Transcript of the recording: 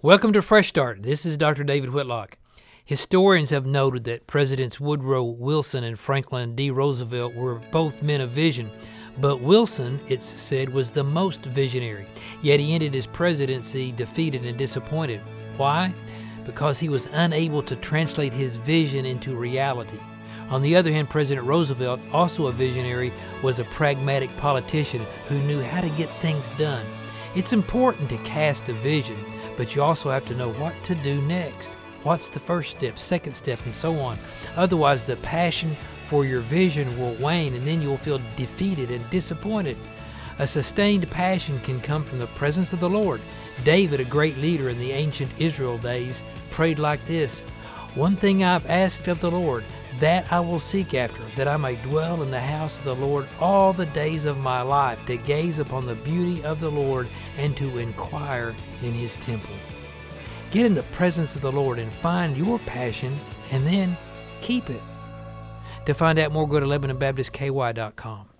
Welcome to Fresh Start. This is Dr. David Whitlock. Historians have noted that Presidents Woodrow Wilson and Franklin D. Roosevelt were both men of vision, but Wilson, it's said, was the most visionary. Yet he ended his presidency defeated and disappointed. Why? Because he was unable to translate his vision into reality. On the other hand, President Roosevelt, also a visionary, was a pragmatic politician who knew how to get things done. It's important to cast a vision, but you also have to know what to do next. What's the first step, second step, and so on. Otherwise, the passion for your vision will wane, and then you'll feel defeated and disappointed. A sustained passion can come from the presence of the Lord. David, a great leader in the ancient Israel days, prayed like this: "One thing I've asked of the Lord, that I will seek after, that I may dwell in the house of the Lord all the days of my life, to gaze upon the beauty of the Lord and to inquire in his temple." Get in the presence of the Lord and find your passion, and then keep it. To find out more, go to LebanonBaptistKY.com.